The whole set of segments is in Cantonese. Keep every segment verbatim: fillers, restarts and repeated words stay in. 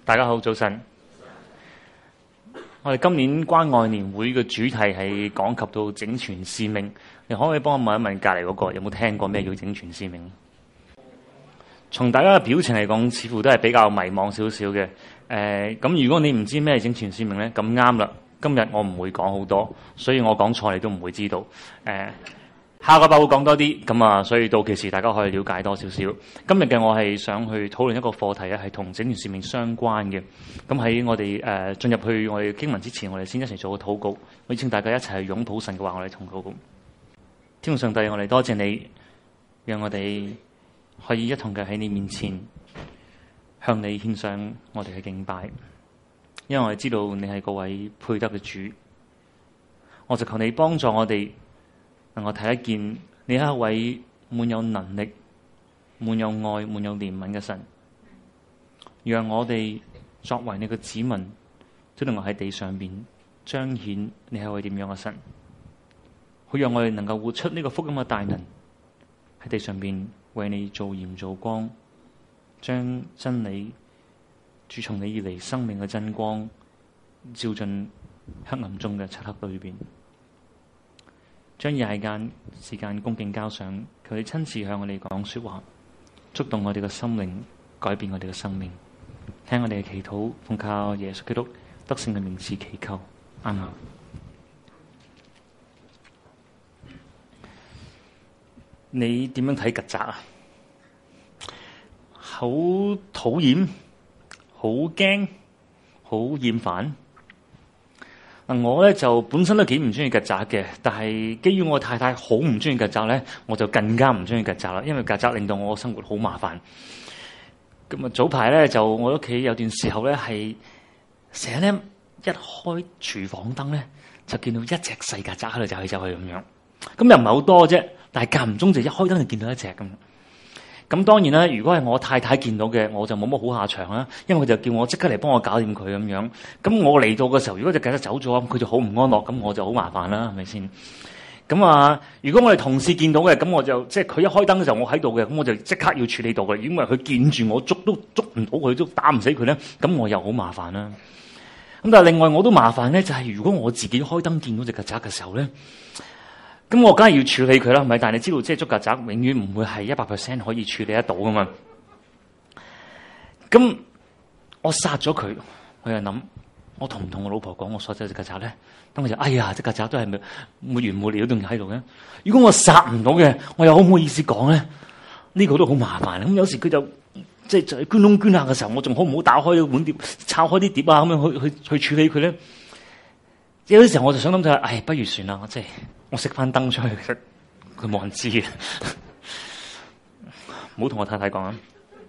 大家好，早晨。我哋今年關愛年會嘅主題係講及到整全使命。你可唔可以幫我問一問隔離嗰個有冇聽過咩叫整全使命？從大家嘅表情嚟講，似乎都係比較迷茫少少嘅。誒、呃，咁如果你唔知咩係整全使命呢，咁啱啦。今日我唔會講好多，所以我講錯你都唔會知道。誒、呃。下個禮拜會講多啲，咁啊，所以到期時大家可以了解多少少。今日嘅我係想去討論一個課題咧，係同整全使命相關嘅。咁喺我哋誒進入去我哋經文之前，我哋先一齊做個禱告。我請大家一齊去擁抱神嘅話，我哋同禱告。天父上帝，我哋多謝你，讓我哋可以一同嘅喺你面前向你獻上我哋嘅敬拜，因為我哋知道你係嗰位配得嘅主。我就求你幫助我哋。能夠睇得見你係一位滿有能力、滿有愛、滿有憐憫嘅神，讓我哋作為你嘅子民，都能夠喺地上邊彰顯你係一位點樣嘅神，好讓我哋能夠活出呢個福音嘅大能，喺地上邊為你做鹽做光，將真理注從你而嚟生命嘅真光照進黑暗中嘅漆黑裏邊。將以下間時間恭敬交上，求你親自向我哋講說話，觸動我哋嘅心靈，改變我哋嘅生命。聽我哋嘅祈禱，奉靠耶穌基督得勝嘅名字祈求，阿們。你點樣睇曱甴啊？好討厭，好驚，好厭煩。我咧就本身都幾唔中意曱甴嘅，但係基於我太太好唔中意曱甴咧，我就更加唔中意曱甴啦。因為曱甴令到我生活好麻煩。咁啊，早排咧就我屋企有段時候咧係成日咧一開廚房燈咧就見到一隻細曱甴喺度走去走去咁樣。咁又唔係好多啫，但係間唔中就一開燈就見到一隻咁。咁當然啦，如果係我太太見到嘅，我就冇乜好下場啦，因為佢就叫我即刻嚟幫我搞掂佢咁樣。咁我嚟到嘅時候，如果隻曱甴走咗，佢就好唔安樂，咁我就好麻煩啦，係咪先？咁啊，如果我哋同事見到嘅，咁我就即係佢一開燈嘅時候，我喺度嘅，咁我就即刻要處理到嘅。因為佢見住我捉都捉唔到佢，都打唔死佢咧，咁我又好麻煩啦。咁但係另外我都麻煩咧，就係、是、如果我自己開燈見到隻曱甴嘅時候咧。咁我梗係要處理佢啦，係咪？但係你知道，即係捉曱甴永遠唔會係一百 percent 可以處理得到噶嘛。咁我殺咗佢，我又諗，我同唔同我老婆講我殺咗隻曱甴咧？咁我就，哎呀，隻曱甴都係沒沒完沒了，都喺度嘅。如果我殺唔到嘅，我又好唔好意思講咧？呢、呢個都好麻煩。咁有時佢就即係就捐窿捐罅嘅時候，我仲好唔好打開碗碟，抄開啲碟啊，咁樣去去去處理佢咧？有啲時候我就想諗就係，唉，不如算啦，即係我熄翻燈出去，其實佢冇人知嘅，唔好同我太太講啊！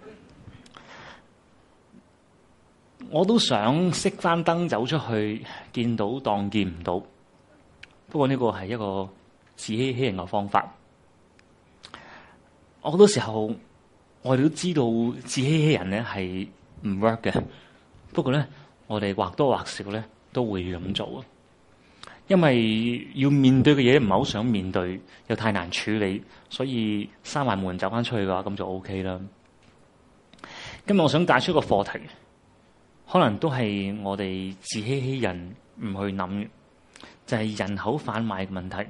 我都想熄翻燈走出去，見到當見唔到。不過呢個係一個自欺欺人嘅方法。好多時候我哋都知道自欺欺人咧係唔 work 嘅，不過咧我哋或多或少咧都會咁做。因為要面對嘅嘢唔係好想面對，又太難處理，所以閂埋門走翻出去嘅話，咁就 OK 啦。今日我想帶出一個課題，可能都係我哋自欺欺人唔去諗，就係人口販賣嘅問題。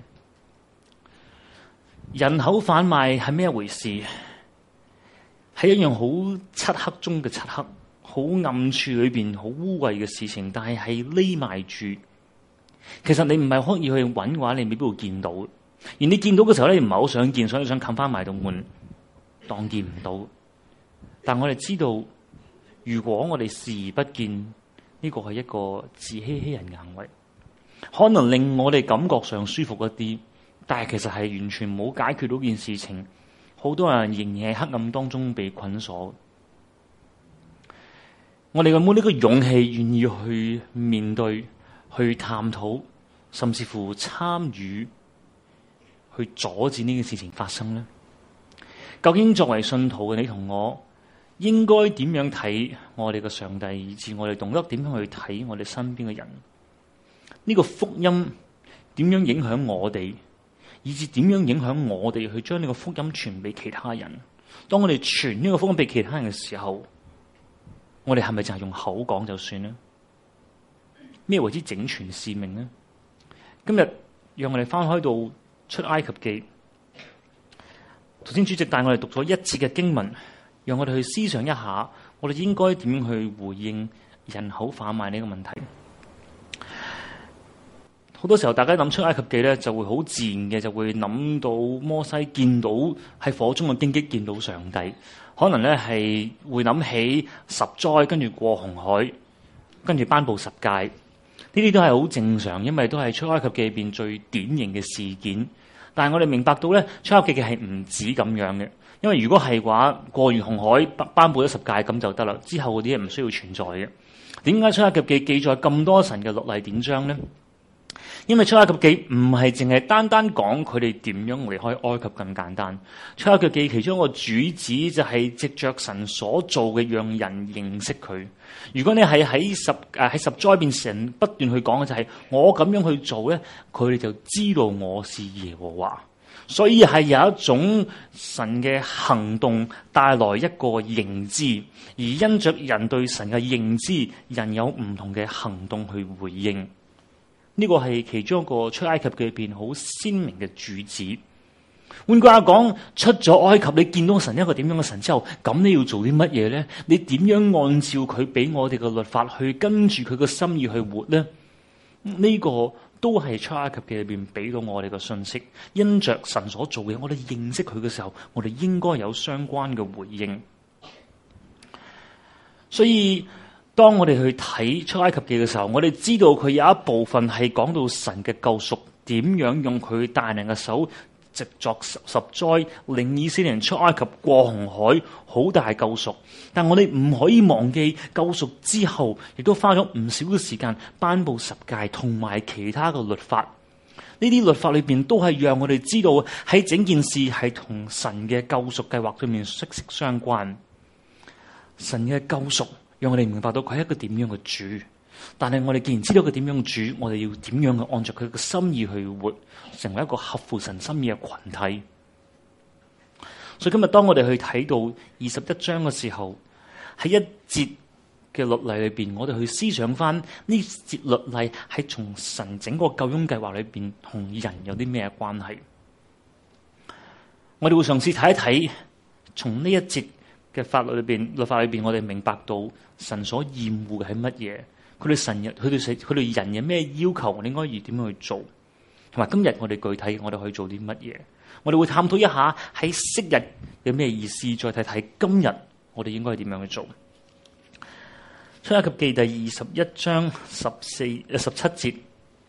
人口販賣係咩回事？係一樣好漆黑中嘅漆黑，好暗處裏邊好污穢嘅事情，但係係匿埋住。其實你唔係刻意去揾嘅話，你未必會見到。而你見到嘅時候咧，你唔係好想見，所以想冚翻埋道門，當見唔到。但我哋知道，如果我哋視而不見，呢個係一個自欺欺人嘅行為，可能令我哋感覺上舒服一啲，但係其實係完全冇解決到件事情。好多人仍然喺黑暗當中被捆鎖。我哋有冇呢個勇氣，願意去面對？去探討，甚至乎參與，去阻止呢件事情發生呢？究竟作為信徒嘅你同我，應該點樣睇我哋嘅上帝，以至我哋懂得點樣去睇我哋身邊嘅人？呢個福音點樣影響我哋，以至點樣影響我哋去將呢個福音傳俾其他人？當我哋傳呢個福音俾其他人嘅時候， 我哋係咪淨係用口講就算呢？咩為之整全使命呢？今日讓我哋翻開到出埃及記，頭先主席帶我哋讀咗一節嘅經文，讓我哋去思想一下，我哋應該點樣去回應人口販賣呢個問題。好多時候大家諗出埃及記咧，就會好自然嘅就會諗到摩西見到喺火中嘅荊棘見到上帝，可能咧係會諗起十災，跟住過紅海，跟住頒布十誡，呢啲都係好正常，因為都係出埃及記入邊最典型嘅事件。但係我哋明白到咧，出埃及記係唔止咁樣嘅，因為如果係嘅話，過完紅海頒布咗十誡咁就得啦，之後嗰啲嘢唔需要存在嘅。點解出埃及記記載咁多神嘅律例典章咧？因為出埃及記唔係淨係單單講佢哋點樣離開埃及咁簡單，出埃及記其中一個主旨就係藉着神所做嘅，讓人認識佢。如果你係喺十誒喺十災變成不斷去講嘅就係我咁樣去做咧，佢哋就知道我是耶和華。所以係有一種神嘅行動帶來一個認知，而因着人對神嘅認知，人有唔同嘅行動去回應。呢個係其中一個出埃及記裏邊好鮮明嘅主旨。換句話講，出咗埃及，你見到神一個點樣嘅神之後，咁你要做啲乜嘢咧？你點樣按照佢俾我哋嘅律法去跟住佢嘅心意去活咧？呢個都係出埃及記裏邊俾到我哋嘅信息。因着神所做嘅，我哋認識佢嘅時候，我哋應該有相關嘅回應。所以當我哋去睇出埃及記嘅時候，我哋知道佢有一部分係講到神嘅救贖，點樣用佢大能嘅手藉作十十災，令以色列人出埃及過紅海，好大救贖。但我哋唔可以忘記救贖之後，亦都花咗唔少嘅時間頒布十誡同埋其他嘅律法。呢啲律法裏邊都係讓我哋知道喺整件事係同神嘅救贖計劃裏面息息相關。神嘅救贖讓我哋明白到佢係一個點樣嘅主，但係我哋既然知道佢點樣主，我哋要點樣去按照佢嘅心意去活，成為一個合乎神心意嘅群體。所以今日當我哋去睇到二十一章嘅時候，喺一節嘅律例裏邊，我哋去思想翻呢節律例係從神整個救恩計劃裏邊同人有啲咩關係。我哋會嘗試睇一睇，從呢一節嘅法律裏邊、律法裏邊，我哋明白到神所厭惡嘅係乜嘢？佢哋神日，佢哋佢哋人有咩要求？我哋應該要點樣去做？同埋今日我哋具體，我哋可以做啲乜嘢？我哋會探討一下喺昔日有咩意思，再睇睇今日我哋應該點樣去做。出埃及記第二十一章十四、十七節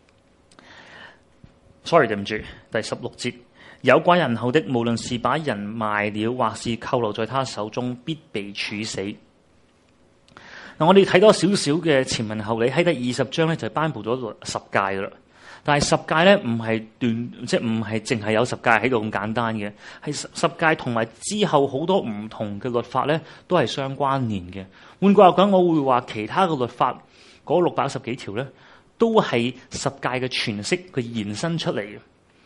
，sorry 對唔住，第十六節。有寡人口的，無論是把人賣了，或是扣留在他手中，必被處死。嗱，我哋睇多少少嘅前文後理，喺第二十章咧就頒布咗十誡噶啦。但係十誡咧唔係斷，即係唔係淨係有十誡喺度咁簡單嘅，係十十誡同埋之後好多唔同嘅律法咧都係相關聯嘅。換句話講，我會話其他嘅律法嗰六百一十幾條咧，都係十誡嘅詮釋嘅延伸出嚟嘅。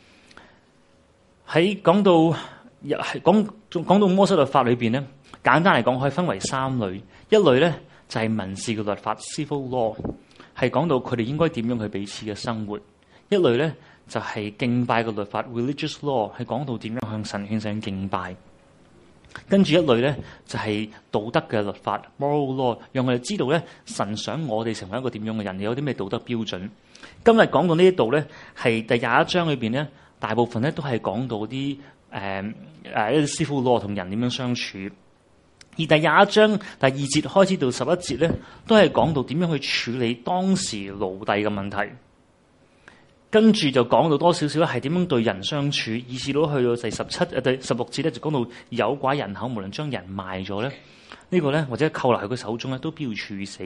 喺講到係講講到摩西律法裏邊咧，簡單嚟講可以分為三類。一類咧就係、是、民事嘅律法 （civil law）， 係講到佢哋應該點樣去彼此嘅生活。一類咧就係、是、敬拜嘅律法 （religious law）， 係講到點樣向神獻上敬拜。跟住一類咧就係、是、道德嘅律法 （moral law）， 讓我哋知道咧神想我哋成為一個點樣嘅人，有啲咩道德標準。今日講到呢一度咧，係第廿一章裏邊咧。大部分咧都係講到啲誒誒一啲 civil law 同人點樣相處，而第廿一章第二節開始到十一節咧，都係講到點樣去處理當時奴隸嘅問題。跟住就講到多少少咧，係點樣對人相處，以至到去到第十七誒第十六節咧，就講到有寡人口，無論將人賣咗咧，呢個咧或者扣留喺佢手中咧，都必要處死。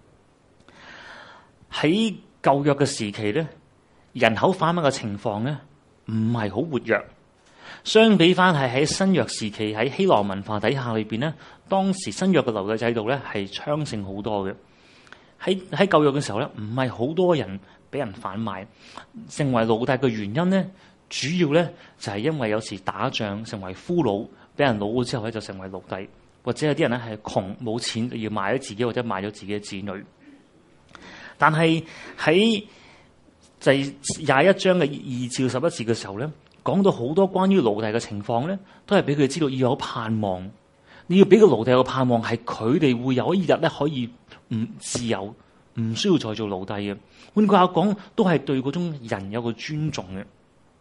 喺舊約嘅時期咧，人口販賣嘅情況咧，唔係好活躍，相比翻係喺新約時期喺希羅文化底下裏邊咧，當時新約嘅奴隸制度咧係昌盛好多嘅。喺喺舊約嘅時候咧，唔係好多人俾人販賣，成為奴隸嘅原因咧，主要咧就係因為有時打仗成為俘虜，俾人擄咗之後咧就成為奴隸， 或者有啲人咧係窮冇錢要賣咗自己或者賣咗自己嘅子女。但係喺第廿一章嘅二至十一節嘅時候咧，講到好多關於奴隸嘅情況咧，都係俾佢哋知道要有盼望。你要俾個奴隸有盼望，係佢哋會有一日咧可以唔自由，唔需要再做奴隸嘅。換句話講，都係對嗰種人有個尊重嘅。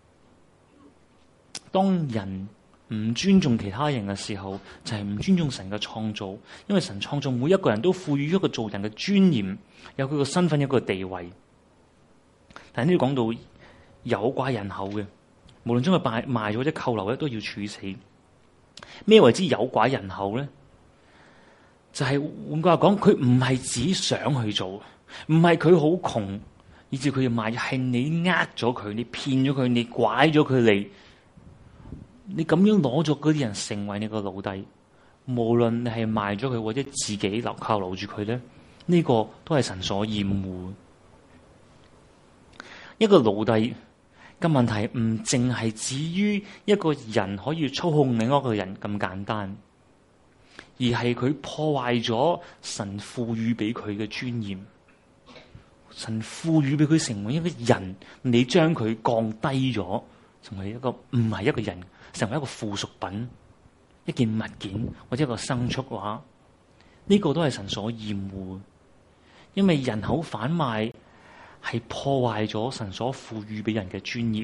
當人唔尊重其他人嘅時候，就係唔尊重神嘅創造。因為神創造每一個人都賦予一個做人嘅尊嚴，有佢個身份，有佢個地位。但係呢度講到有寡人口嘅，無論將佢賣賣咗或者扣留咧，都要處死。咩為之有寡人口咧？就係換句話講，佢唔係只想去做，唔係佢好窮，以至佢要賣，係你呃咗佢，你騙咗佢，你拐咗佢嚟。你咁樣攞咗嗰啲人成為你個奴隸，無論你係賣咗佢或者自己留靠留住佢咧，呢個都係神所厭惡。一個奴隸嘅問題唔淨係止於一個人可以操控另一個人咁簡單，而係佢破壞咗神賦予俾佢嘅尊嚴。神賦予俾佢成為一個人，你將佢降低咗，成為一個唔係一個人，成為一個附屬品，一件物件或者一個牲畜嘅話，呢個都係神所厭惡。因為人口販賣係破壞咗神所賦予俾人嘅尊嚴。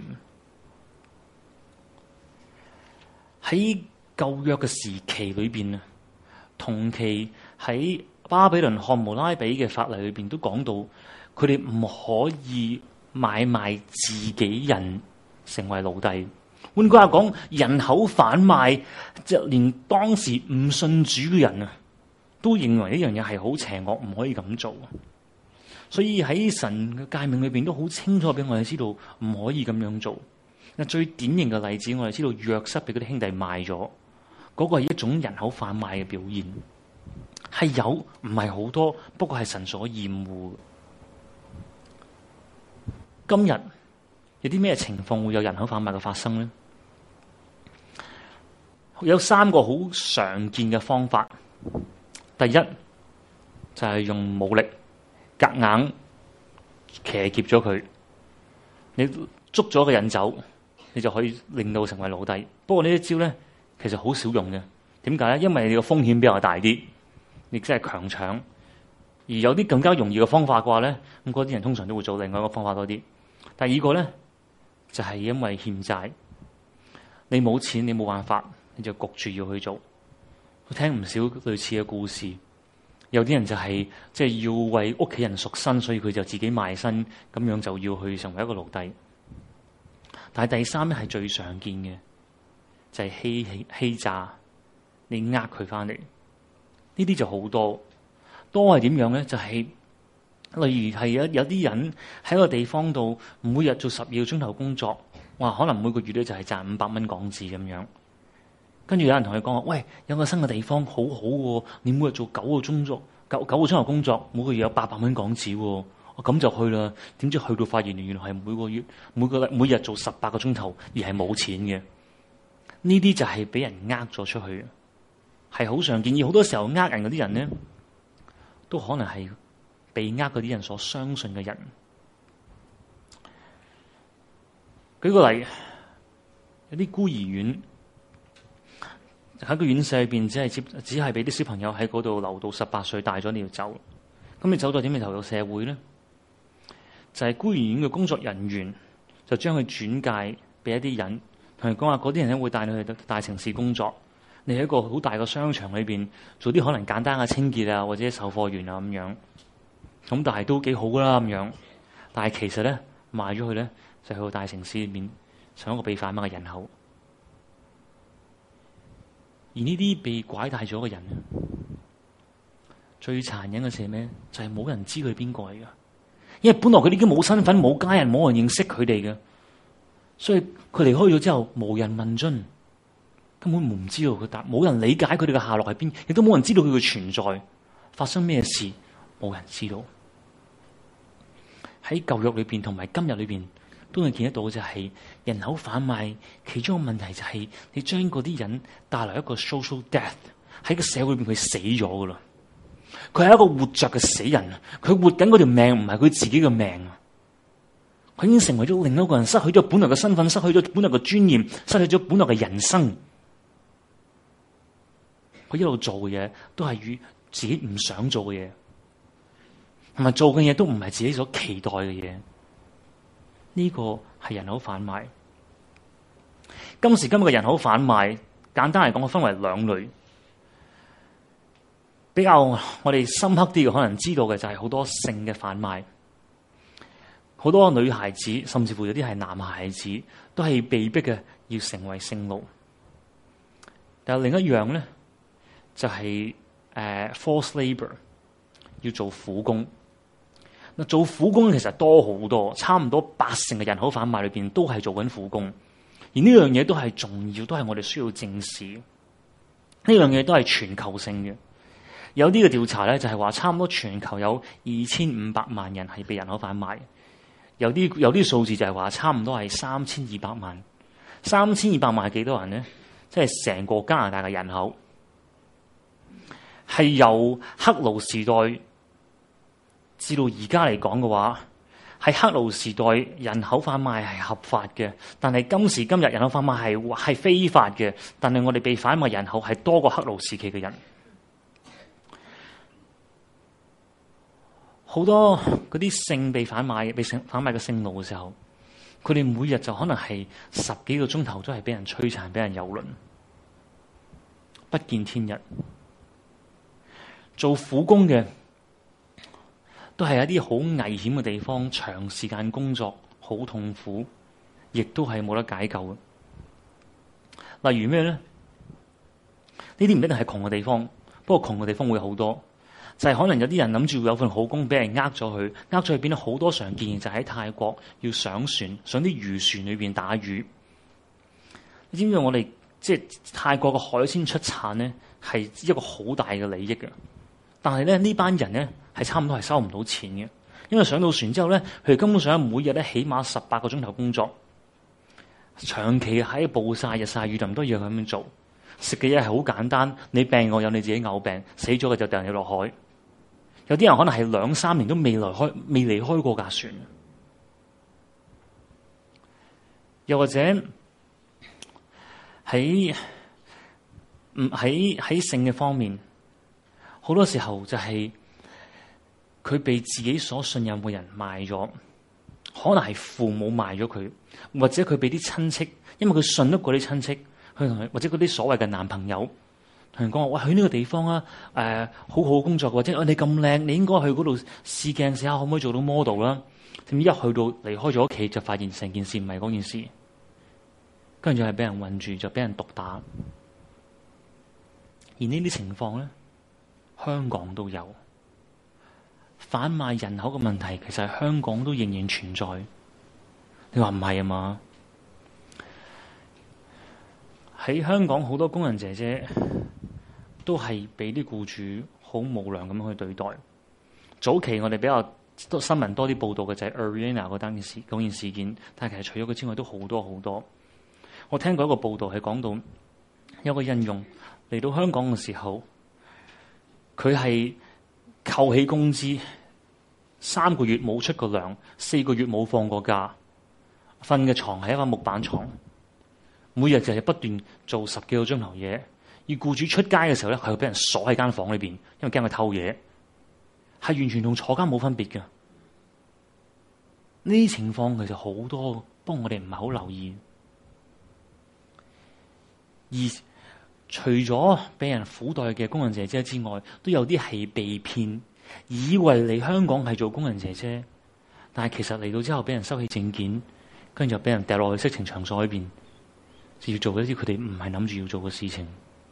喺舊約嘅時期裏邊啊，同期喺巴比倫漢謨拉比嘅法例裏邊都講到，佢哋唔可以買賣自己人成為奴隸。換句話講，人口販賣，就連當時唔信主嘅人啊，都認為呢樣嘢係好邪惡，唔可以咁做。所以喺神嘅誡命裏邊都好清楚俾我哋知道，唔可以咁樣做。嗱，最典型嘅例子，我哋知道約瑟俾嗰啲兄弟賣咗，嗰個係一種人口販賣嘅表現，係有，唔係好多，不過係神所厭惡。今日有啲咩情況會有人口販賣嘅發生呢？有三個好常見嘅方法。第一就係用武力夾硬騎劫咗佢，你捉咗個人走，你就可以令到成為奴隸。不過呢一招咧，其實好少用嘅。點解咧？因為你個風險比較大啲，亦即係強搶。而有啲更加容易嘅方法嘅話咧，咁嗰啲人通常都會做另外一個方法多啲。第二個咧就係因為欠債，你冇錢，你冇辦法，你就焗住要去做。我聽唔少類似嘅故事。有啲人就係即係要為屋企人贖身，所以佢就自己賣身，咁樣就要去成為一個奴隸。但係第三咧係最常見嘅，就係欺欺欺詐，你呃佢翻嚟。呢啲就好多，多係點樣咧？就係、是、例如係有有啲人喺個地方度，每日做十二個鐘頭工作，哇！可能每個月咧就係賺五百蚊港紙咁樣。跟住有人同佢講話，喂，有個新嘅地方好好喎，你每日做九個鐘作九九個鐘頭工作，每個月有八百蚊港紙喎，我咁就去啦。點知去到發現原來係每個月每個每日做十八個鐘頭，而係冇錢嘅。呢啲就係俾人呃咗出去，係好常見。而好多時候呃人嗰啲人咧，都可能係被呃嗰啲人所相信嘅人。舉個例，有啲孤兒院。喺個院舍裏邊，只係接，只係俾啲小朋友喺嗰度留到十八歲，大咗你要走。咁你走咗點樣投入社會咧？就係、是、孤兒院嘅工作人員就將佢轉介俾一啲人，同佢講話嗰啲人咧會帶你去大城市工作。你喺一個好大嘅商場裏邊做啲可能簡單嘅清潔啊，或者售貨員啊咁樣。咁但係都幾好噶啦咁樣。但係其實咧賣咗佢咧，就去到大城市裏面成一個被販賣嘅人口。而呢啲被拐帶咗嘅人，最殘忍嘅事係咩？就係、是、冇人知佢係邊個嚟噶，因為本來佢哋已經冇身份、冇家人、冇人認識佢哋嘅，所以佢離開咗之後，無人問津，根本唔知道佢，但冇人理解佢哋嘅下落喺邊，亦都冇人知道佢嘅存在，發生咩事，冇人知道。喺舊約裏邊同埋今日裏邊，都會見得到就係人口販賣，其中一個問題就係你將嗰啲人帶來一個 social death， 喺個社會裏邊佢死咗噶啦，佢係一個活着嘅死人，佢活緊嗰條命唔係佢自己嘅命，佢已經成為咗另一個人，失去咗本來嘅身份，失去咗本來嘅尊嚴，失去咗本來嘅人生。佢一路做嘅嘢都係與自己唔想做嘅嘢，同埋做嘅嘢都唔係自己所期待嘅嘢。呢個係人口販賣。今時今日嘅人口販賣，簡單嚟講，我分為兩類。比較我哋深刻啲嘅，可能知道嘅就係好多性嘅販賣，好多女孩子，甚至乎有啲係男孩子，都係被逼嘅要成為性奴。但係另一樣咧，就係、是、誒、uh, forced labour， 要做苦工。嗱，做苦工其實多好多，差唔多八成嘅人口販賣裏邊都係做緊苦工，而呢樣嘢都係重要，都係我哋需要正視。呢樣嘢都係全球性嘅。有啲嘅調查咧，就係話差唔多全球有二千五百萬人係被人口販賣。有啲有啲數字就係話差唔多係三千二百萬。三千二百萬係幾多人咧？即係成個加拿大嘅人口。係由黑奴時代至到而家嚟講嘅話，喺黑奴時代人口販賣係合法嘅，但係今時今日人口販賣係係非法嘅。但係我哋被販賣人口係多過黑奴時期嘅人。好多嗰啲性被販賣、被性販賣嘅性奴嘅時候，佢哋每日就可能係十幾個鐘頭都係俾人摧殘、俾人蹂躪，不見天日。做苦工嘅都係一啲好危險嘅地方，長時間工作好痛苦，亦都係冇得解救嘅。例如咩咧？呢啲唔一定係窮嘅地方，不過窮嘅地方會好多。就係、是、可能有啲人諗住有份好工，俾人呃咗佢，呃咗佢變咗好多常見，就喺泰國要上船，上啲漁船裏邊打魚。你知唔知我哋即係泰國嘅海鮮出產咧，係一個好大嘅利益嘅。但係咧呢班人咧係差唔多係收唔到錢嘅，因為上到船之後咧，佢哋根本上每日咧起碼十八個鐘頭工作，長期喺暴曬日曬雨淋都要咁樣做，食嘅嘢係好簡單，你病我有你自己嘔病，死咗嘅就掉人哋落海。有啲人可能係兩三年都未離開，未離開過架船。又或者喺唔喺喺性嘅方面，好多時候就係佢被自己所信任嘅人賣咗，可能係父母賣咗佢，或者佢俾啲親戚，因為佢信得過啲親戚，去同佢，或者嗰啲所謂嘅男朋友。同人講話，喂，去呢個地方啊，誒、呃，好好工作，或者你咁靚，你應該去嗰度試鏡試下，可唔可以做到 model 啦？點知一去到離開咗屋企，就發現成件事唔係嗰件事，跟住就係俾人困住，就俾人毒打。而呢啲情況咧，香港都有販賣人口嘅問題，其實喺香港都仍然存在。你話唔係啊嘛？喺香港好多工人姐姐都係俾啲僱主好無良咁樣去對待。早期我哋比較多新聞多啲報道嘅就係 Arena 嗰單件事嗰件事件，但係其實除咗佢之外都好多好多。我聽過一個報道係講到有個印傭嚟到香港嘅時候，佢係扣起工資，三個月冇出過糧，四個月冇放過假，瞓嘅床係一個木板床。每日就係不斷做十幾個鐘頭嘢，而僱主出街嘅時候咧，係會俾人鎖喺間房裏邊，因為驚佢偷嘢，係完全同坐監冇分別嘅。呢啲情況其實好多，不過我哋唔係好留意。而除咗俾人苦待嘅工人姐姐之外，都有啲係被騙，以為嚟香港係做工人姐姐，但係其實嚟到之後俾人收起證件，跟住就俾人掉落去色情場所裏邊。就要做一啲佢哋唔係諗住要做嘅事情。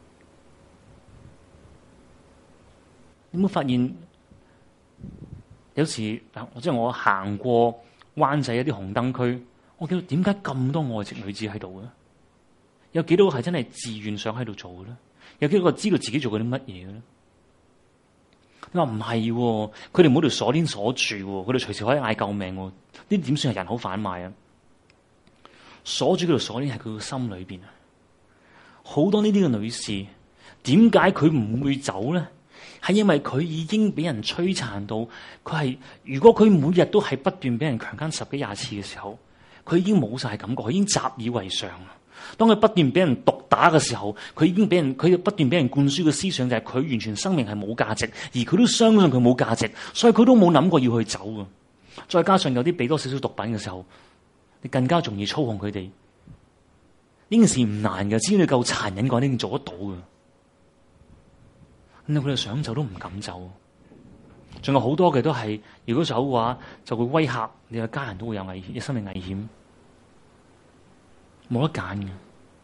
你有冇發現？有時即係我行過灣仔一啲紅燈區，我見到點解咁多外籍女子喺度嘅？有幾多個係真係自願想喺度做嘅咧？有幾多個知道自己做緊啲乜嘢嘅咧？你話唔係喎，佢哋冇條鎖鏈鎖住喎，佢哋隨時可以嗌救命喎。呢啲點算係人口販賣啊？鎖住嗰條鎖鏈係佢個心裏邊啊！好多呢啲嘅女士點解佢唔會走咧？係因為佢已經俾人摧殘到，佢係如果佢每日都係不斷俾人強姦十幾廿次嘅時候，佢已經冇晒感覺，佢已經習以為常。當佢不斷俾人毒打嘅時候，佢已經俾人佢不斷俾人灌輸嘅思想就係佢完全生命係冇價值，而佢都相信佢冇價值，所以佢都冇諗過要去走嘅。再加上有啲俾多少少毒品嘅時候，你更加容易操控佢哋。呢件事唔難嘅，只要你夠殘忍嘅話，你已經做得到嘅。咁佢哋想走都唔敢走。仲有好多嘅都係，如果走嘅話，就會威嚇你嘅家人，都會有危險，生命危險，冇得揀嘅。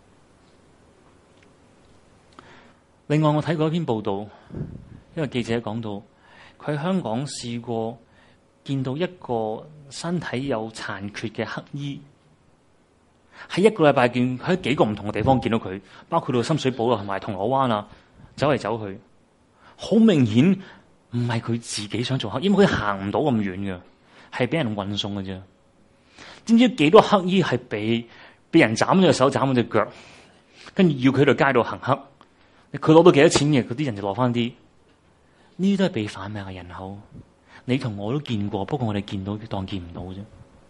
另外，我睇過一篇報道，一個記者講到，佢喺香港試過見到一個身體有殘缺嘅乞兒，喺一個禮拜見喺幾個唔同嘅地方見到佢，包括到深水埗啊，同埋銅鑼灣啊，走嚟走去，好明顯唔係佢自己想做乞兒，因為佢行唔到咁遠嘅，係俾人運送嘅啫。知唔知幾多乞兒係被被人斬咗隻手、斬咗隻腳，跟住要佢喺街度行乞？佢攞到幾多錢嘅，嗰啲人就攞翻啲。呢啲都係被販賣嘅人口。你同我都見過，不過我哋見到當見唔到啫。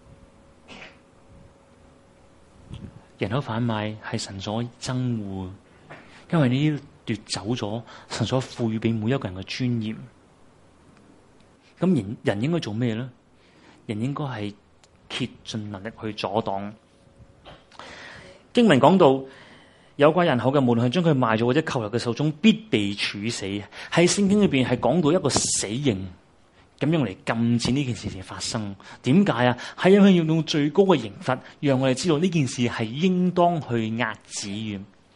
人口販賣係神所憎惡，因為呢啲奪走咗神所賦予俾每一個人嘅尊嚴。咁人人應該做咩咧？人應該係竭盡能力去阻擋。經文講到，有關人口嘅，無論係將佢賣咗或者扣入嘅手中，必被處死。喺聖經裏邊係講到一個死刑，咁樣嚟禁止呢件事情發生。點解啊？係因為要用最高嘅刑罰，讓我哋知道呢件事係應當去遏止嘅。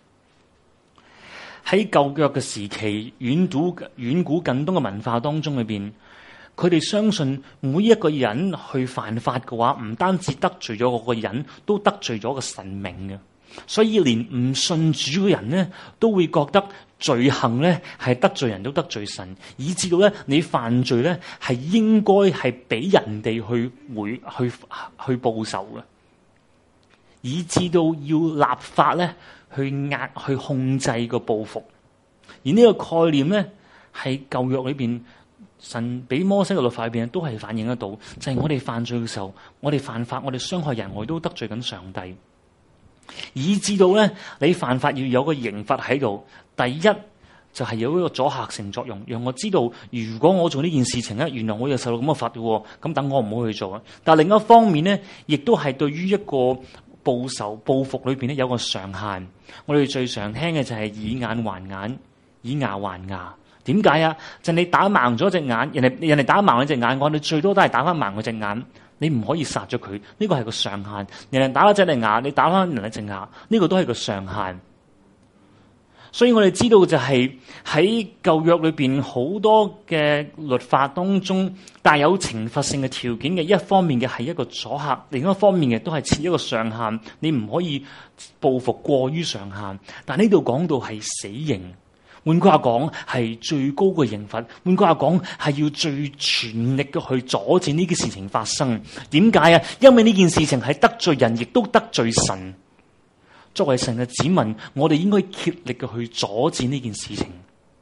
喺舊約嘅時期，遠古遠古近東嘅文化當中裏邊，佢哋相信每一個人去犯法嘅話，唔單止得罪咗嗰個人，都得罪咗個神明嘅。所以連唔信主嘅人呢，都會覺得罪行呢係得罪人都得罪神，以至到咧你犯罪呢係應該係俾人哋去回去去報仇嘅，以至到要立法呢去壓去控制個報復。而呢個概念呢，喺舊約裏邊，神俾摩西嘅律法裏邊都係反映得到，就係、是、我哋犯罪嘅時候，我哋犯法，我哋傷害人，我哋都得罪緊上帝。以至到咧，你犯法要有個刑罰喺度。第一就係、是、有一個阻嚇性作用，讓我知道如果我做呢件事情咧，原來我又受到咁嘅罰嘅，咁等我唔好去做啊。但係另一方面咧，亦都係對於一個報仇報復裏邊咧有個上限。我哋最常聽嘅就係以眼還眼，以牙還牙。點解啊？就係、你打盲咗隻眼，人哋人哋打盲咗隻眼，我哋最多都係打翻盲嗰隻眼。你唔可以殺咗佢，呢個係個上限。人哋打咗隻隻牙，你打翻人哋隻牙，呢個都係個上限。所以我哋知道就係喺舊約裏邊好多嘅律法當中帶有懲罰性嘅條件嘅，一方面嘅係一個阻嚇，另一方面嘅都係設一個上限，你唔可以報復過於上限。但呢度講到係死刑。換句話講，係最高嘅刑罰。換句話講，係要最全力嘅去阻止呢件事情發生。點解啊？因為呢件事情係得罪人，亦都得罪神。作為神嘅子民，我哋應該竭力嘅去阻止呢件事情。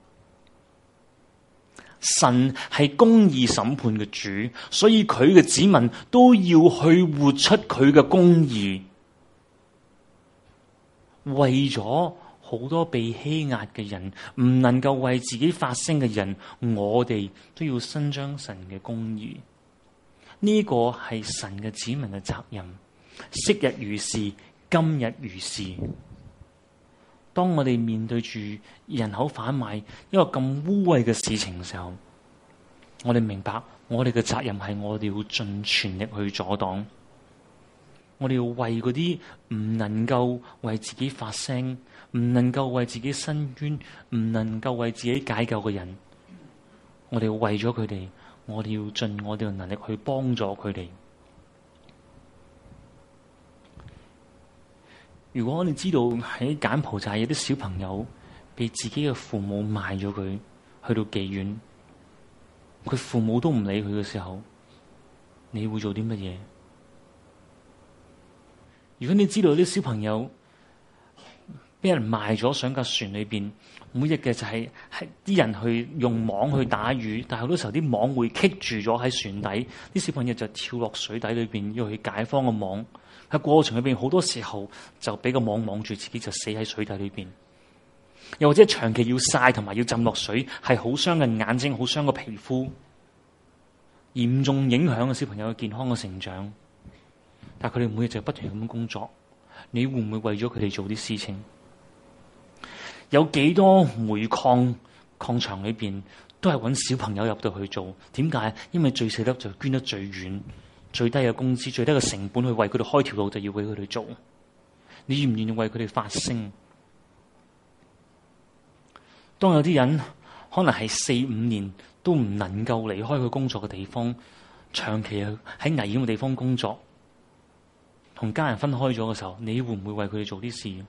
神係公義審判嘅主，所以佢嘅子民都要去活出佢嘅公義，為咗好多被欺壓嘅人，唔能夠為自己發聲嘅人，我哋都要伸張神嘅公義。呢、這個係神嘅子民嘅責任。昔日如是，今日如是。當我哋面對住人口販賣一個咁污穢嘅事情嘅時候，我哋明白我哋嘅責任係我哋要盡全力去阻擋。我哋要為嗰啲唔能夠為自己發聲，唔能夠為自己伸冤，唔能夠為自己解救嘅人，我哋要為咗佢哋，我哋要盡我哋嘅能力去幫助佢哋。如果我哋知道喺柬埔寨有啲小朋友被自己嘅父母賣咗佢去到妓院，佢父母都唔理佢嘅時候，你會做啲乜嘢？如果你知道啲小朋友俾人賣咗上架船裏邊，每日嘅就係係啲人去用網去打魚，但係好多時候啲網會棘住咗喺船底，啲小朋友就跳落水底裏邊要去解放個網。喺過程裏邊好多時候就俾個網網住自己，就死喺水底裏邊。又或者長期要曬同埋要浸落水，係好傷嘅眼睛，好傷個皮膚，嚴重影響個小朋友嘅健康嘅成長。但係佢哋每日就不斷咁樣工作，你會唔會為咗佢哋做啲事情？有幾多煤礦礦場裏邊都係揾小朋友入到去做？點解？因為最細粒就捐得最遠，最低嘅工資、最低嘅成本去為佢哋開條路，就要為佢哋做。你願唔願意為佢哋發聲？當有啲人可能係四五年都唔能夠離開佢工作嘅地方，長期喺危險嘅地方工作，同家人分開咗嘅時候，你會唔會為佢哋做啲事？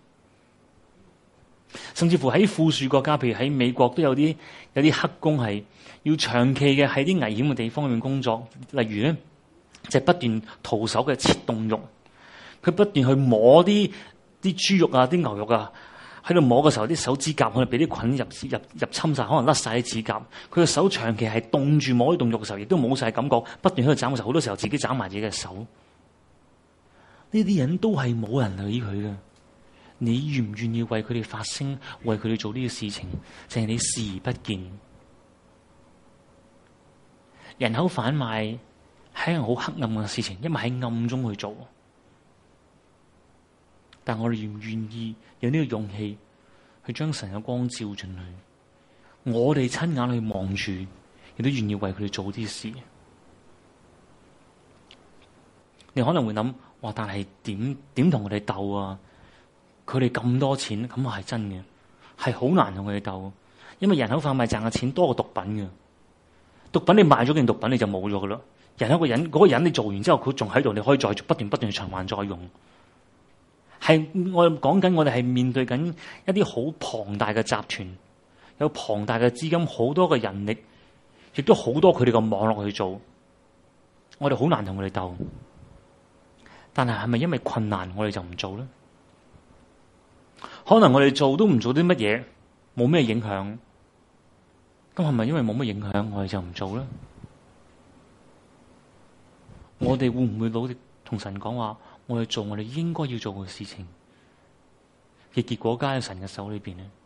甚至乎喺富庶國家，譬如喺美國，都有啲有啲黑工係要長期嘅喺啲危險嘅地方裏面工作。例如咧，就係不斷徒手嘅切凍肉，佢不斷去摸啲啲豬肉啊、啲牛肉啊。喺度摸嘅時候，啲手指甲可能俾啲菌入入入侵晒，可能甩晒啲指甲。佢嘅手長期係凍住摸啲凍肉嘅時候，亦都冇晒感覺。不斷喺度斬嘅時候，好多時候自己斬埋自己嘅手。呢啲人都係冇人理佢嘅。你願唔願意為佢哋發聲，為佢哋做呢啲事情？淨係你視而不見。人口販賣係一樣好黑暗嘅事情，因為喺暗中去做。但我哋願唔願意有呢個勇氣去將神嘅光照進去？我哋親眼去望住，亦都願意為佢哋做啲事。你可能會諗：哇！但係點點同佢哋鬥啊？佢哋咁多錢，咁係真嘅，係好難同佢哋鬥。因為人口販賣賺嘅錢多過毒品嘅。毒品你賣咗件毒品你就冇咗噶啦。人一個人嗰個人你做完之後，佢仲喺度，你可以再不斷不斷循環再用。係我講緊，我哋係面對緊一啲好龐大嘅集團，有龐大嘅資金，好多嘅人力，亦都好多佢哋嘅網絡去做。我哋好難同佢哋鬥，但係係咪因為困難我哋就唔做咧？可能我哋做都唔做啲乜嘢，冇咩影響。咁係咪因為冇乜影響，我哋就唔做咧？我哋會唔會努力同神講話？我哋做我哋應該要做嘅事情嘅結果，加喺神嘅手裏邊咧。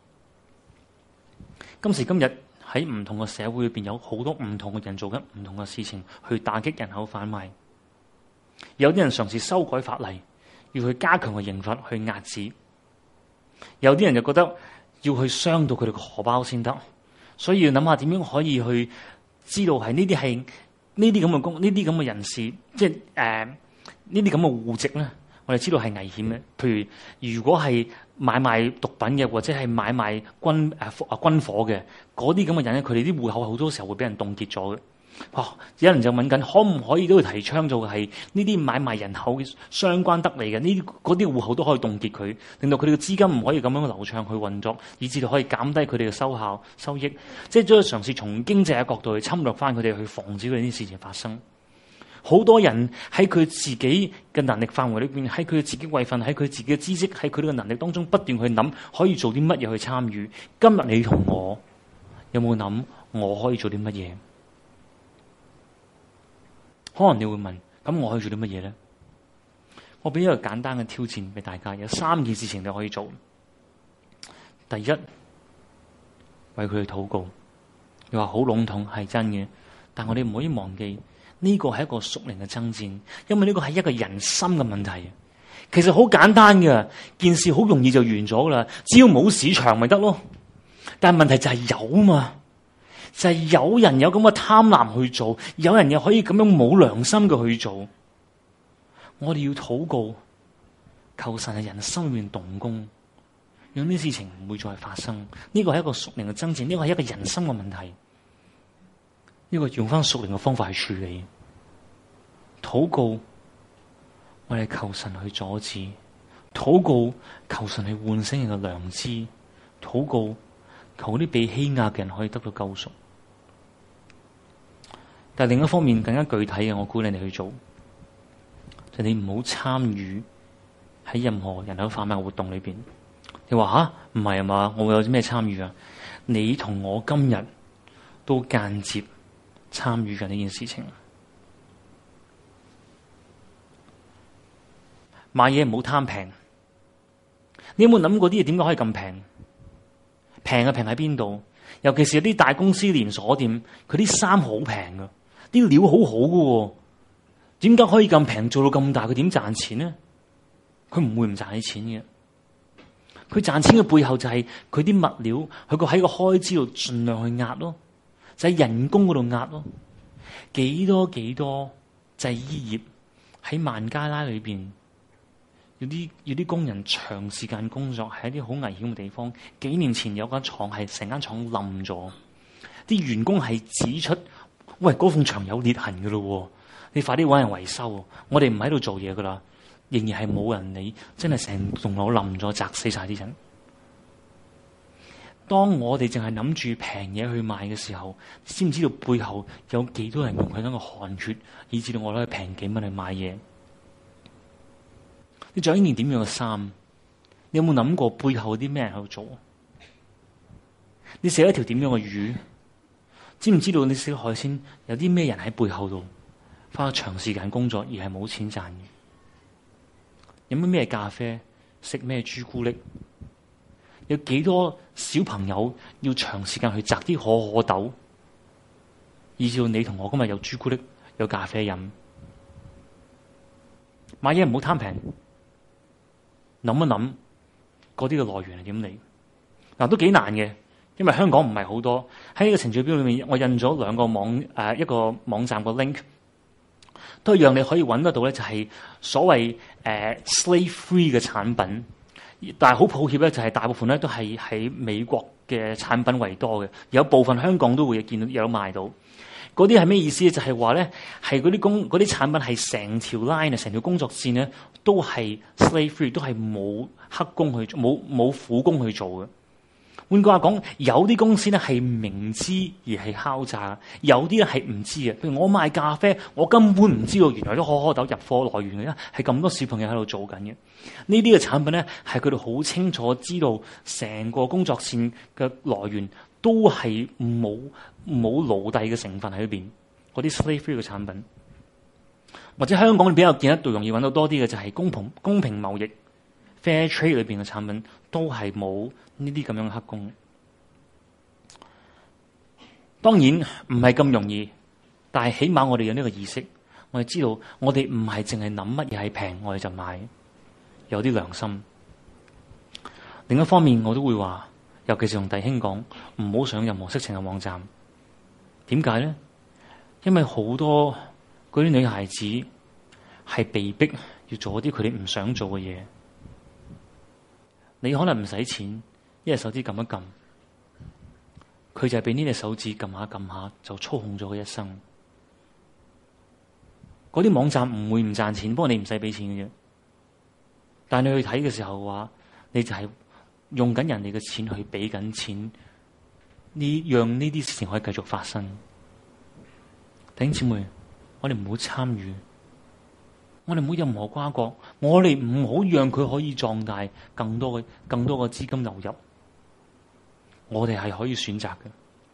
今時今日喺唔同嘅社會裏邊，有好多唔同嘅人做緊唔同嘅事情，去打擊人口販賣。有啲人嘗試修改法例，要去加強嘅刑罰去壓止；有啲人就覺得要去傷到佢哋嘅荷包先得，所以要諗下點樣可以去知道係呢啲係呢啲咁嘅工呢啲咁嘅人士，即係誒。呃呢啲咁嘅戶籍咧，我哋知道係危險嘅。譬如如果係買賣毒品嘅，或者係買賣軍誒啊軍火嘅，嗰啲咁嘅人咧，佢哋啲戶口好多時候會俾人凍結咗嘅。哇！有人就問緊，可唔可以都提倡做嘅係呢啲買賣人口相關得嚟嘅呢啲嗰啲戶口都可以凍結佢，令到佢哋嘅資金唔可以咁樣流暢去運作，以至到可以減低佢哋嘅收效收益。即係將嘗試從經濟嘅角度去侵略翻佢哋，去防止佢哋呢啲事情發生。好多人喺佢自己嘅能力範圍裏邊，喺佢自己位份，喺佢自己嘅知識，喺佢哋嘅能力當中不斷去諗可以做啲乜嘢去參與。今日你同我有冇諗我可以做啲乜嘢？可能你會問，咁我可以做啲乜嘢咧？我俾一個簡單嘅挑戰俾大家，有三件事情你可以做。第一，為佢哋禱告。你話好籠統，係真嘅，但我哋唔可以忘記。呢個係一個屬靈嘅爭戰，因為呢個係一個人心嘅問題。其實好簡單嘅，件事好容易就完咗啦，只要冇市場咪得咯。但係問題就係有嘛，就係有人有咁嘅貪婪去做，有人又可以咁樣冇良心嘅去做。我哋要禱告，求神喺人心裏面動工，讓呢啲事情唔會再發生。呢個係一個屬靈嘅爭戰，呢個係一個人心嘅問題。呢個用翻屬靈嘅方法去處理，禱告，我哋求神去阻止；禱告，求神去喚醒人嘅良知；禱告，求啲被欺壓嘅人可以得到救贖。但係另一方面更加具體嘅，我鼓勵你去做，就係你唔好參與喺任何人口販賣活動裏邊， 你話吓，唔係啊嘛？我會有啲咩參與啊？你同我今日都間接參與緊呢件事情。買嘢唔好貪平。你有冇諗過啲嘢點解可以咁平？平啊平喺邊度？尤其是有啲大公司連鎖店，佢啲衫好平噶，啲料好好噶，點解可以咁平做到咁大？佢點賺錢呢？佢唔會唔賺你錢嘅。佢賺錢嘅背後就係佢啲物料，佢個喺個開支度盡量去壓咯，就喺人工嗰度壓咯。幾多幾多製衣業喺孟加拉裏邊，有啲有啲工人長時間工作喺一啲好危險嘅地方。幾年前有間廠係成間廠冧咗，啲員工係指出：喂，嗰埲牆有裂痕噶咯，你快啲搵人維修。我哋唔喺度做嘢噶啦。仍然係冇人理，真係成棟樓冧咗，砸死晒啲人。當我哋淨係諗住平嘢去賣嘅時候，知唔知道背後有幾多人用佢嗰個汗血，以至到我攞去平幾蚊去買嘢？你着一件點樣嘅衫？你有冇諗過背後啲咩人喺度做？你食一條點樣嘅魚？知唔知道你食海鮮有啲咩人喺背後度花長時間工作而係冇錢賺嘅？飲乜咩咖啡？食咩朱古力？有幾多小朋友要長時間去摘啲可可豆，以至到你同我今日有朱古力、有咖啡飲？買嘢唔好貪平，諗一諗嗰啲嘅來源係點嚟？嗱，都幾難嘅，因為香港唔係好多。喺呢個程序表裏面，我印咗兩個網誒、呃、一個網站個 link。都係讓你可以揾得到咧，就係所謂誒 slave free 嘅產品，但係好抱歉咧，就係大部分咧都係喺美國嘅產品為多嘅，有部分香港都會見到有賣到。嗰啲係咩意思咧？就係話咧，係嗰啲工嗰啲產品係成條 line 啊，成條工作線咧都係 slave free，都係冇黑工去做，冇冇苦工去做嘅。換句話講，有啲公司咧係明知而係敲詐，有啲咧係唔知嘅。譬如我賣咖啡，我根本唔知道原來啲可可豆入貨來源嘅咧係咁多小朋友喺度做緊嘅。呢啲嘅產品咧係佢哋好清楚知道成個工作線嘅來源都係冇冇奴隸嘅成分喺裏邊。嗰啲 slave free 嘅產品，或者香港比較見得到容易揾到多啲嘅就係公平公平貿易 fair trade 裏邊嘅產品都係冇呢啲咁樣嘅黑工。當然唔係咁容易，但係起碼我哋有呢個意識，我哋知道我哋唔係淨係諗乜嘢係平，我哋就買，有啲良心。另一方面，我都會話，尤其是同弟兄講，唔好上任何色情嘅網站。點解咧？因為好多嗰啲女孩子係被逼要做一啲佢哋唔想做嘅嘢。你可能唔使錢，一隻手指撳一撳，佢就係俾呢隻手指撳下撳下就操控咗佢一生。嗰啲網站唔會唔賺錢，不過你唔使俾錢嘅啫。但係你去睇嘅時候嘅話，你就係用緊人哋嘅錢去俾緊錢，呢讓呢啲事情可以繼續發生。弟兄姊妹，我哋唔好參與。我哋唔好任何瓜葛，我哋唔好讓佢可以壯大更多嘅更多嘅資金流入。我哋係可以選擇嘅。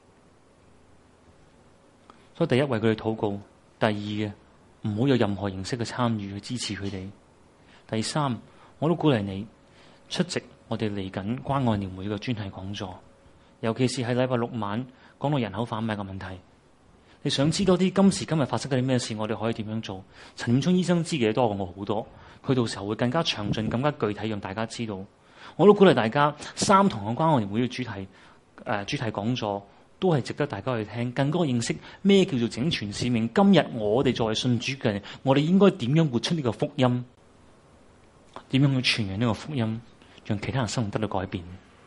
所以第一，為佢哋禱告；第二嘅，唔好有任何形式嘅參與去支持佢哋。第三，我都鼓勵你出席我哋嚟緊關愛年會嘅專題講座，尤其是喺禮拜六晚講到人口販賣嘅問題。你想知多啲今時今日發生緊啲咩事，我哋可以點樣做？陳遠聰醫生知嘅多過我好多，佢到時候會更加詳盡、更加具體，讓大家知道。我都鼓勵大家，三堂嘅關愛年會嘅主題誒、呃、主題講座都係值得大家去聽，更加認識咩叫做整全使命。今日我哋作為信主嘅人，我哋應該點樣活出呢個福音？點樣去傳揚呢個福音，讓其他人生命得到改變？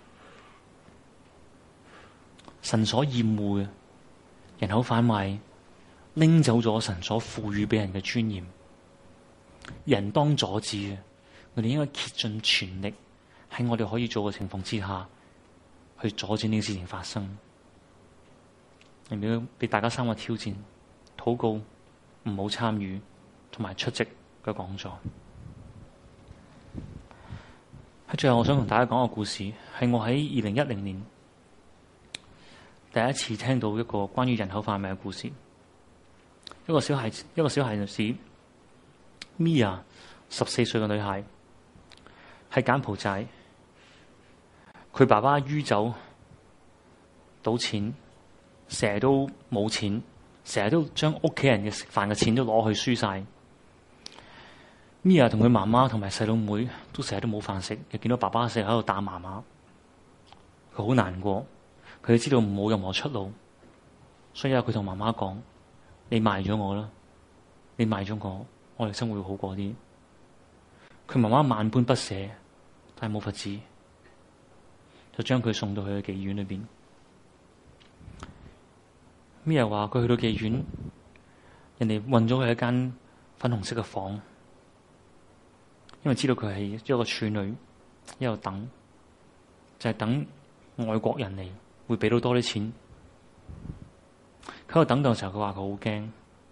神所厭惡嘅人口販賣，拎走咗神所賦予俾人嘅尊嚴，人當阻止嘅，我哋應該竭盡全力喺我哋可以做嘅情況之下，去阻止呢個事情發生。嚟唔嚟俾大家三個挑戰：禱告、唔好參與，同埋出席嘅講座。喺最後我想同大家講個故事，係我喺二零一零年第一次聽到一個關於人口販賣嘅故事。一個小孩子，一個小孩子 Mia， 十四歲嘅女孩，喺柬埔寨，佢爸爸酗酒、賭錢，成日都冇錢，成日都將屋企人嘅食飯嘅錢都攞去輸晒。Mia 同佢媽媽同埋細佬妹都成日都冇飯食，又見到爸爸成日喺度打媽媽，佢好難過。佢知道冇任何出路，所以佢同媽媽講：你賣咗我啦，你賣咗我，我哋生活會好過啲。佢媽媽萬般不捨，但係冇法子，就將佢送到去妓院裏邊。Mia話佢去到妓院，人哋運咗佢去一間粉紅色嘅房，因為知道佢係一個處女，一路等，就係、是、等外國人嚟會俾到多啲錢。佢喺度等待嘅時候，佢話佢好驚，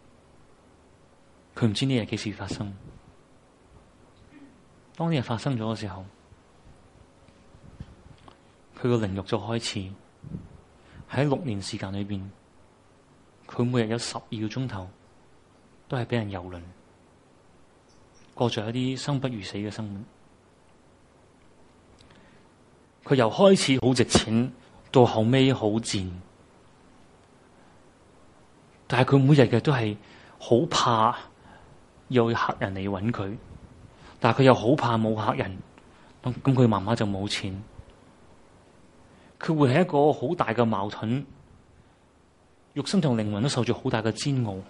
佢唔知呢日幾時發生。當呢日發生咗嘅時候，佢個靈慾就開始喺六年時間裏邊，佢每日有十二個鐘頭都係俾人蹂躪，過着一啲生不如死嘅生活。佢由開始好值錢，到後尾好賤。但係佢每日嘅都係好怕有客人嚟揾佢，但係佢又好怕冇客人，咁咁佢媽媽就冇錢。佢會係一個好大嘅矛盾，肉身同靈魂都受住好大嘅煎熬。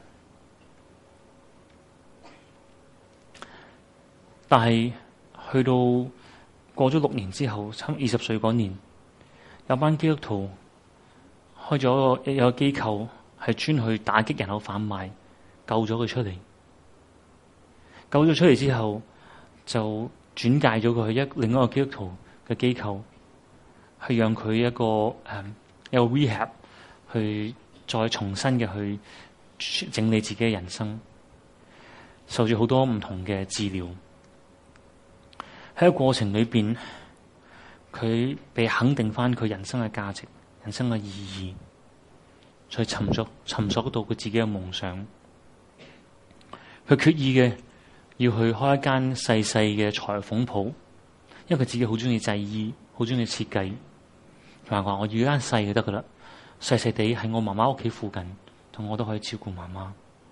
但係去到過咗六年之後，差二十歲嗰年，有班基督徒開咗個有個機構。係專去打擊人口販賣，救咗佢出嚟。救咗出嚟之後，就轉介咗佢去一另一個基督徒嘅機構，去讓佢一個誒、嗯、有個 rehab， 去再重新嘅去整理自己嘅人生，受住好多唔同嘅治療。喺個過程裏邊，佢被肯定翻佢人生嘅價值、人生嘅意義。再尋索尋索到佢自己嘅夢想，佢決意嘅要去開一間細細嘅裁縫鋪，因為佢自己好中意製衣，好中意設計。佢話：我要一間細就得噶啦，細細地喺我媽媽屋企附近，同我都可以照顧媽媽。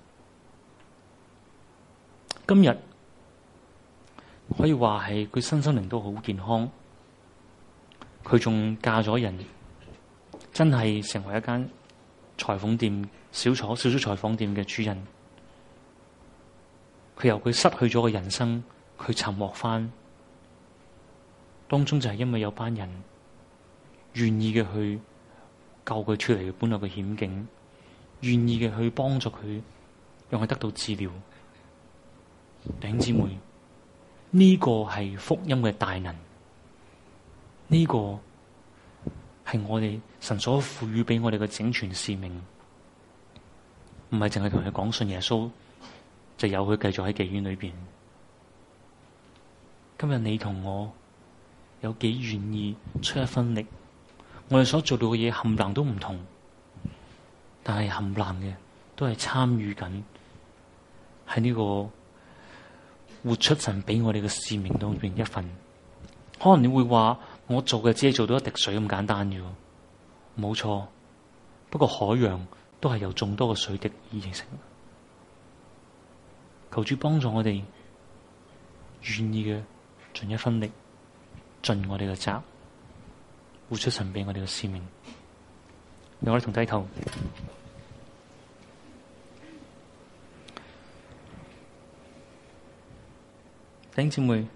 今日可以話係佢身心靈都好健康，佢仲嫁咗人，真係成為一間裁縫店，小楚小小裁縫店嘅主人。佢由佢失去咗嘅人生，佢尋獲翻，當中就係因為有班人願意嘅去救佢出嚟本來嘅險境，願意嘅去幫助佢，讓佢得到治療。弟兄姊妹，呢個係福音嘅大能，呢個係我哋神所賦予俾我哋嘅整全使命，唔係淨係同佢講信耶穌，就由佢繼續喺妓院裏邊。今日你同我有幾願意出一分力？我哋所做到嘅嘢冚唪唥都唔同，但係冚唪唥嘅都係參與緊喺呢個活出神俾我哋嘅使命當中一份。可能你會話，我做嘅只係做到一滴水咁簡單嘅，冇錯。不過海洋都係由眾多嘅水滴而形成。求主幫助我哋，願意嘅盡一分力，盡我哋嘅責，活出神俾我哋嘅使命。讓我哋同低頭。弟兄姊妹，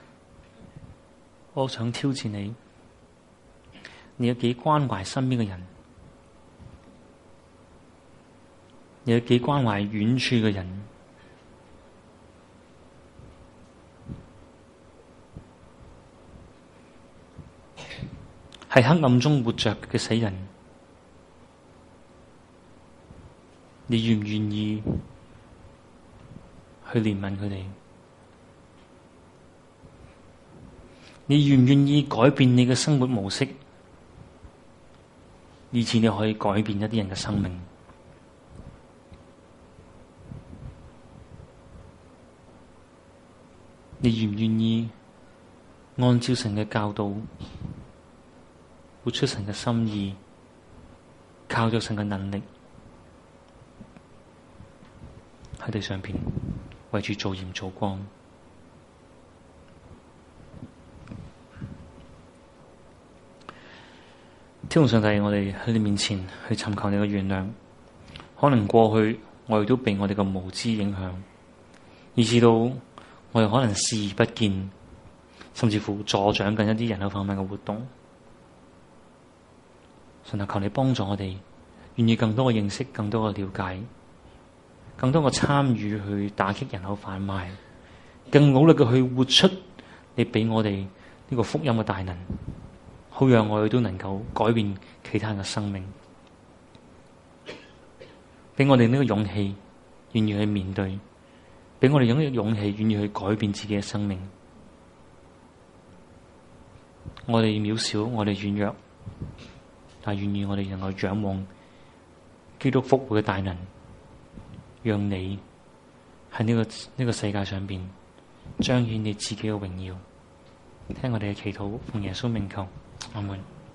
我想挑戰你，你有幾關懷身邊嘅人？你有幾關懷遠處嘅人？喺黑暗中活着嘅死人，你願唔願意去憐憫佢哋？ 你願唔願意改變你嘅生活模式，以至你可以改變一啲人嘅生命？你願唔願意按照神嘅教導，活出神嘅心意，靠着神嘅能力喺地上邊為住做鹽做光？天父上帝，我哋喺你面前去尋求你嘅原諒。可能過去我哋都被我哋嘅無知影響，以至到我哋可能視而不見，甚至乎助長緊一啲人口販賣嘅活動。神啊，求你幫助我哋，願意更多嘅認識，更多嘅了解，更多嘅參與去打擊人口販賣，更努力嘅去活出你俾我哋呢個福音嘅大能，好讓我哋都能夠改變其他人嘅生命，俾我哋呢個勇氣，願意去面對，俾我哋有呢個勇氣，願意去改變自己嘅生命。我哋渺小，我哋軟弱，但願意我哋能夠仰望基督復活嘅大能，讓你喺呢個呢個世界上邊彰顯你自己嘅榮耀。聽我哋嘅祈禱，奉耶穌名求，阿門。